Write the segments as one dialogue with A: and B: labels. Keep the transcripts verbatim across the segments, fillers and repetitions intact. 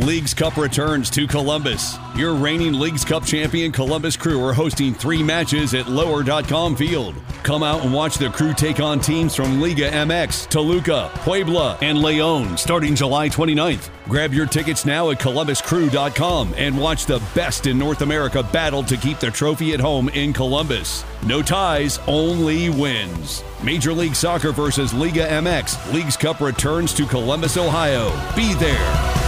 A: Leagues Cup returns to Columbus. Your reigning Leagues Cup champion Columbus Crew are hosting three matches at lower dot com Field. Come out and watch the Crew take on teams from Liga M X, Toluca, Puebla, and León starting July twenty-ninth. Grab your tickets now at columbus crew dot com and watch the best in North America battle to keep the trophy at home in Columbus. No ties, only wins. Major League Soccer versus Liga M X. Leagues Cup returns to Columbus, Ohio. Be there.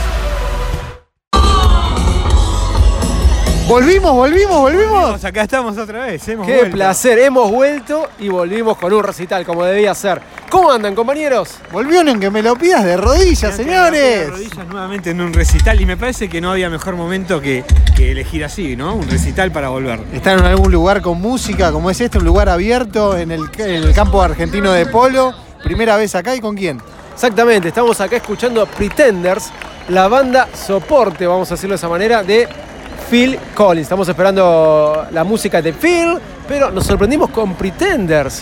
B: Volvimos, volvimos, volvimos.
C: Acá estamos otra vez. Hemos
B: Qué
C: vuelto.
B: placer, hemos vuelto y volvimos con un recital como debía ser. ¿Cómo andan, compañeros?
D: Volvieron que me lo pidas de rodillas, señores.
C: De rodillas nuevamente en un recital y me parece que no había mejor momento que, que elegir así, ¿no? Un recital para volver.
D: Están en algún lugar con música, como es este, un lugar abierto en el, en el campo argentino de polo. Primera vez acá, ¿y con quién?
B: Exactamente, estamos acá escuchando Pretenders, la banda soporte, vamos a decirlo de esa manera, de Phil Collins. Estamos esperando la música de Phil, pero nos sorprendimos con Pretenders,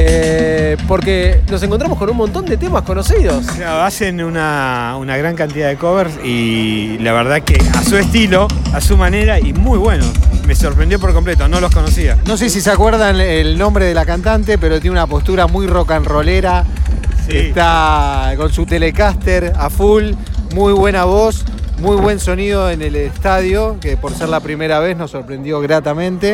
B: eh, porque nos encontramos con un montón de temas conocidos.
C: Claro, hacen una, una gran cantidad de covers y la verdad que a su estilo, a su manera y muy bueno. Me sorprendió por completo, no los conocía.
D: No sé si se acuerdan el nombre de la cantante, pero tiene una postura muy rock and rollera. Sí. Está con su Telecaster a full, muy buena voz. Muy buen sonido en el estadio, que por ser la primera vez nos sorprendió gratamente.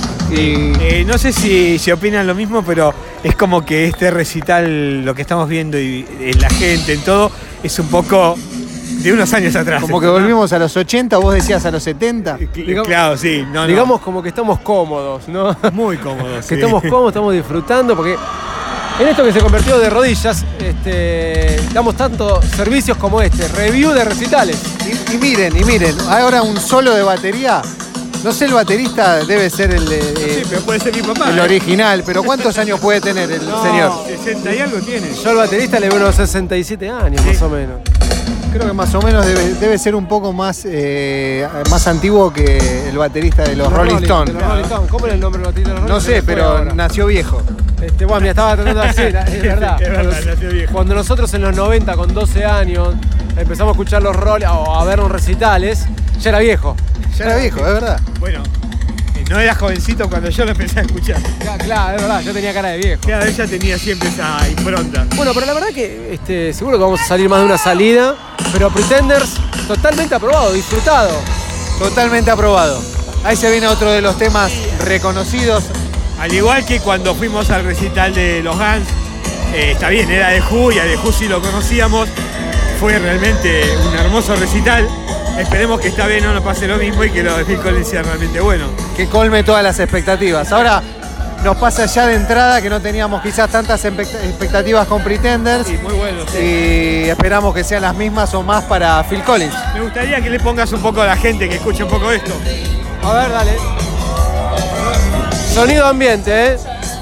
D: Y...
C: Eh, no sé si, si opinan lo mismo, pero es como que este recital, lo que estamos viendo y en la gente, en todo, es un poco de unos años atrás.
D: Como que volvimos a los ochenta, vos decías a los setenta.
C: Digamos, claro, sí. No,
B: digamos
C: no.
B: como que estamos cómodos, ¿no?
C: Muy cómodos.
B: Que
C: sí.
B: estamos cómodos, estamos disfrutando, porque en esto que se convirtió de rodillas, este, damos tantos servicios como este, review de recitales.
D: Y, y miren, y miren, ahora un solo de batería. No sé, el baterista debe ser el, el,
C: sí, pero puede ser mi papá,
D: el
C: ¿eh?
D: original, pero ¿cuántos años puede tener el
B: no,
D: señor?
C: sesenta y algo tiene.
B: Yo al baterista le veo unos sesenta y siete años, sí. Más o menos.
D: Creo que más o menos debe, debe ser un poco más, eh, más antiguo que el baterista de los, los Rolling Stones.
B: Stone. ¿Cómo era el nombre del baterista de los Rolling
D: No sé, pero ahora nació viejo.
B: Este, bueno, mira, estaba tratando de decir, es verdad.
C: Es verdad, nació viejo.
B: Cuando nosotros en los noventa, con doce años, empezamos a escuchar los roles o a ver los recitales, ya era viejo.
D: Ya era viejo, es verdad.
C: Bueno, no era jovencito cuando yo lo empecé a escuchar.
B: Claro, claro, es verdad, yo tenía cara de viejo.
C: Cada vez ya tenía siempre esa impronta.
B: Bueno, pero la verdad que este, seguro que vamos a salir más de una salida, pero Pretenders totalmente aprobado, disfrutado.
D: Totalmente aprobado. Ahí se viene otro de los temas reconocidos.
C: Al igual que cuando fuimos al recital de los Guns, eh, está bien, era de Who y a de Who sí lo conocíamos. Fue realmente un hermoso recital. Esperemos que esta vez no nos pase lo mismo y que lo de Phil Collins sea realmente bueno.
D: Que colme todas las expectativas. Ahora nos pasa ya de entrada que no teníamos quizás tantas expectativas con Pretenders.
C: Sí, muy bueno. Sí.
D: Y esperamos que sean las mismas o más para Phil Collins.
C: Me gustaría que le pongas un poco a la gente que escuche un poco esto.
B: A ver, dale. Sonido ambiente, ¿eh?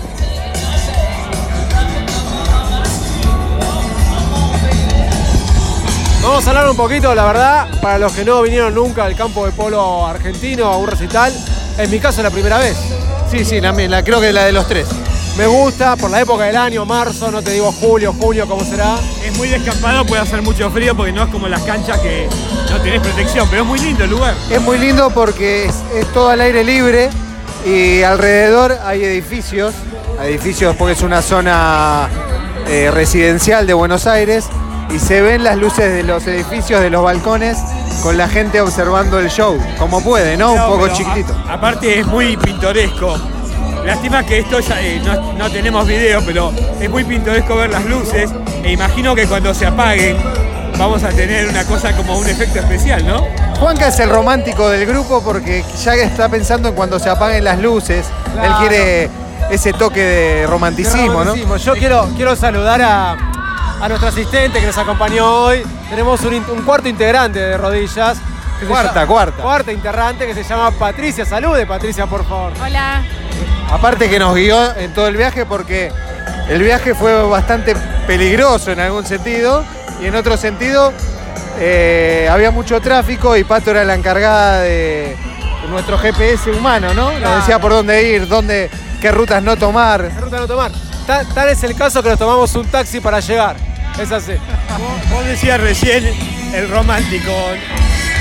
B: Vamos a hablar un poquito, la verdad, para los que no vinieron nunca al campo de polo argentino a un recital. En mi caso es la primera vez.
D: Sí, sí, también, la, creo que la de los tres.
B: Me gusta, por la época del año, marzo, no te digo julio, junio, ¿cómo será?
C: Es muy descampado, puede hacer mucho frío porque no es como las canchas que no tenés protección, pero es muy lindo el lugar.
D: Es muy lindo porque es, es todo al aire libre y alrededor hay edificios, edificios porque es una zona eh, residencial de Buenos Aires y se ven las luces de los edificios, de los balcones, con la gente observando el show, como puede, ¿no?
C: No,
D: un poco
C: pero
D: chiquitito.
C: A, aparte es muy pintoresco. Lástima que esto ya, eh, no, no tenemos video, pero es muy pintoresco ver las luces e imagino que cuando se apaguen vamos a tener una cosa como un efecto especial, ¿no?
D: Juanca es el romántico del grupo porque ya está pensando en cuando se apaguen las luces.
B: Claro.
D: Él quiere ese toque de romanticismo, ¿no?
B: Yo quiero, quiero saludar a, a nuestro asistente que nos acompañó hoy. Tenemos un, un cuarto integrante de rodillas. que se
D: Cuarta,
B: llama-
D: cuarta.
B: Cuarta integrante que se llama Patricia. Salude, Patricia, por favor.
E: Hola.
D: Aparte que nos guió en todo el viaje porque el viaje fue bastante peligroso en algún sentido y en otro sentido eh, había mucho tráfico y Pato era la encargada de nuestro G P S humano, ¿no? Nos
B: Claro.
D: decía por dónde ir, dónde, qué rutas no tomar.
B: ¿Qué ruta no tomar? Ta- Tal es el caso que nos tomamos un taxi para llegar. Es así.
C: Vos, vos decías recién el romántico.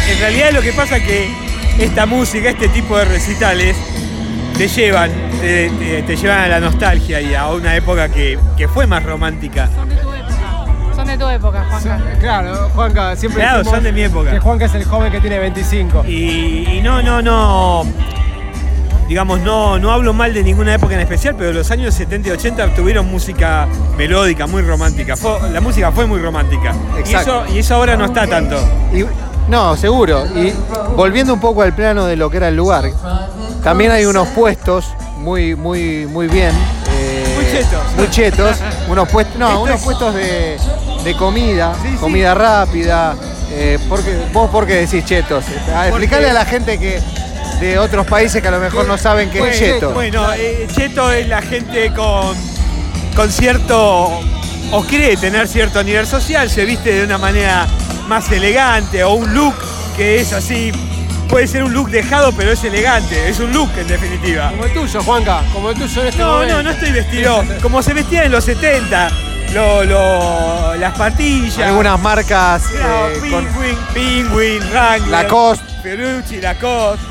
C: en realidad lo que pasa es que esta música, este tipo de recitales, te llevan, te, te, te llevan a la nostalgia y a una época que, que fue más romántica.
E: Son de tu época. Son de tu época, Juanca.
B: Son- claro, Juanca, siempre
C: Claro,
B: decimos
C: son de mi época.
B: que Juanca es el joven que tiene veinticinco.
C: Y, y no, no, no, digamos, no, no hablo mal de ninguna época en especial, pero los años setenta y ochenta tuvieron música melódica, muy romántica. Fue- la música fue muy romántica. Y
D: Exacto.
C: eso, y eso ahora no está tanto.
D: Y, no, seguro. Y volviendo un poco al plano de lo que era el lugar, también hay unos puestos muy, muy, muy bien. eh,
C: Muy chetos.
D: Muy chetos. Unos puestos, no,
C: Esto
D: unos
C: es-
D: puestos de, de comida,
C: Sí, sí.
D: comida rápida. Eh, porque, ¿Vos por qué decís chetos? Ah, explicarle a la gente que de otros países que a lo mejor no saben qué es cheto.
C: Bueno, eh, cheto es la gente con, con cierto, o cree tener cierto nivel social, se viste de una manera más elegante, o un look que es así, puede ser un look dejado, pero es elegante, es un look en definitiva.
B: Como el tuyo, Juanca, como el tuyo en este
C: No,
B: momento.
C: no, no estoy vestido como se vestía en los setenta, lo, lo- las patillas.
D: Algunas marcas
C: Claro,
D: eh, con
C: Penguin, Penguin, Wrangler,
D: Lacoste.
C: Ferrucci, Lacoste.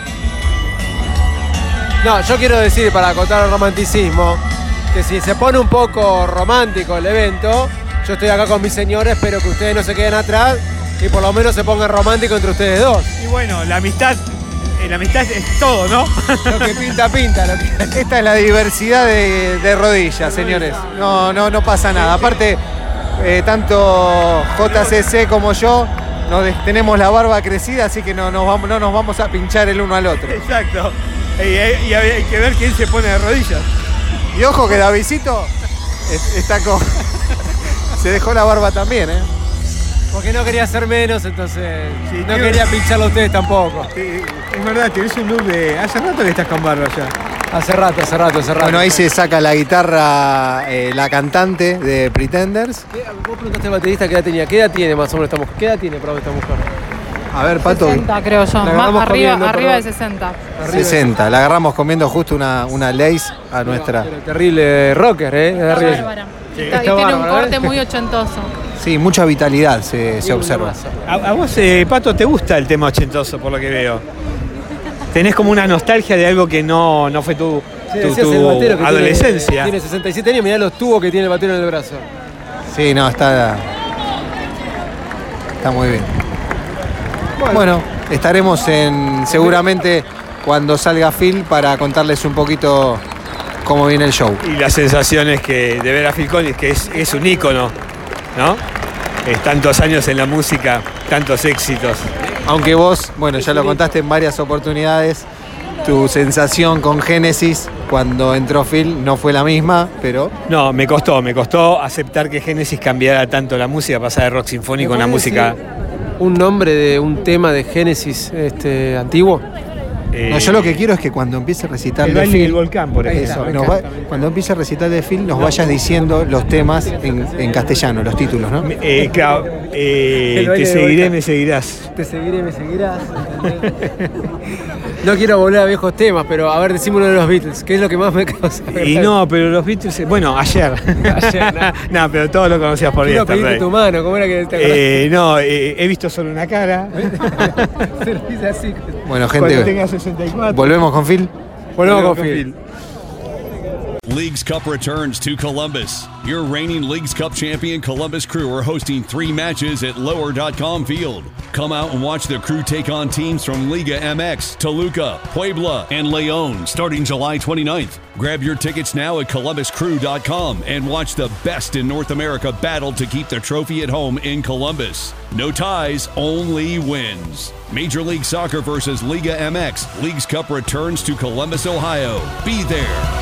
B: No, yo quiero decir, para acotar el romanticismo, que si se pone un poco romántico el evento, yo estoy acá con mis señores, espero que ustedes no se queden atrás y por lo menos se pongan romántico entre ustedes dos.
C: Y bueno, la amistad, eh, la amistad es todo, ¿no?
B: Lo que pinta, pinta. Lo que...
D: Esta es la diversidad de, de rodillas, señores. No, no, no pasa nada. Aparte, eh, tanto J C C como yo nos des- tenemos la barba crecida, así que no nos vamos, no nos vamos a pinchar el uno al otro.
C: Exacto. Y, y- y hay que ver quién se pone de rodillas.
D: Y ojo que Davidcito es- está con. Se dejó la barba también, ¿eh?
B: Porque no quería ser menos, entonces
C: Sí,
B: no
C: tío.
B: quería pincharlo a ustedes tampoco.
C: Eh, Es verdad, tenés un look de. Hace rato que estás con barba ya.
B: Hace rato, hace rato, hace rato.
D: Bueno, ahí se saca la guitarra eh, la cantante de Pretenders.
B: ¿Qué- Vos preguntaste al baterista qué edad tenía. ¿Qué edad tiene más o menos esta mujer? ¿Qué edad tiene, perdón, esta mujer?
D: A ver, Pato.
E: sesenta, creo yo.
B: La agarramos
E: Más arriba,
B: comiendo,
E: arriba de
B: perdón.
E: sesenta.
B: Arriba.
D: sesenta. La agarramos comiendo justo una, una lace a nuestra.
B: Pero terrible rocker, ¿eh? De
E: Está
B: arriba.
E: bárbara.
C: Sí.
E: Está- y
B: Está
E: tiene un
B: bárbara,
E: corte
B: ¿eh?
E: muy ochentoso.
D: Sí, mucha vitalidad se, se
B: Tiene
D: observa.
B: una masa.
C: A, a vos, eh, Pato, te gusta el tema ochentoso, por lo que veo. Tenés como una nostalgia de algo que no, no fue tu,
B: Sí,
C: tu-
B: decías
C: tu
B: el batero que
C: adolescencia.
B: Tiene, tiene sesenta y siete años, mirá los tubos que tiene el batero en el brazo.
D: Sí, no, está. Está muy bien.
B: Bueno,
D: Bueno, estaremos en. Seguramente cuando salga Phil para contarles un poquito cómo viene el show.
C: Y las sensaciones que de ver a Phil Collins, que es, es un ícono, ¿no? Es tantos años en la música, tantos éxitos.
D: Aunque vos, bueno, ya lo contaste en varias oportunidades, tu sensación con Genesis cuando entró Phil no fue la misma, pero
C: No, me costó, me costó aceptar que Genesis cambiara tanto la música, pasar de rock sinfónico a una
B: ¿me podés
C: música.
B: decir un nombre de un tema de Génesis este, antiguo?
C: eh,
D: no, yo lo que quiero es que cuando empiece a recitar
C: El
D: de
C: baile del
D: Phil,
C: volcán, por
B: Ahí
C: ejemplo.
B: está.
D: eso,
B: me
D: nos va-
B: encanta, me
D: cuando empiece a recitar de Phil nos vayas diciendo los temas en, en castellano, los títulos, ¿no?
C: Eh, claro, eh,
B: El baile
C: te
B: del
C: seguiré,
B: volcán.
C: me seguirás.
B: Te seguiré, me seguirás. ¿entendés? No quiero volver a viejos temas, pero a ver, decime uno de los Beatles, ¿qué es lo que más me causa?
C: Y no, pero los Beatles, eh, bueno, ayer.
B: Ayer,
C: no, pero todos lo conocías por
B: Quiero pedirte
C: Yesterday.
B: tu mano, ¿cómo era que te acordás?
C: Eh, no, eh, he visto solo una cara.
B: Se lo dice así.
D: Bueno,
C: Cuando
D: gente,
C: tenga sesenta y cuatro.
D: volvemos con Phil.
B: Volvemos con Phil.
A: Leagues Cup returns to Columbus. Your reigning Leagues Cup champion Columbus Crew are hosting three matches at lower dot com Field. Come out and watch the Crew take on teams from Liga M X, Toluca, Puebla, and León starting July twenty-ninth. Grab your tickets now at columbus crew dot com and watch the best in North America battle to keep the trophy at home in Columbus. No ties, only wins. Major League Soccer versus Liga M X. Leagues Cup returns to Columbus, Ohio. Be there.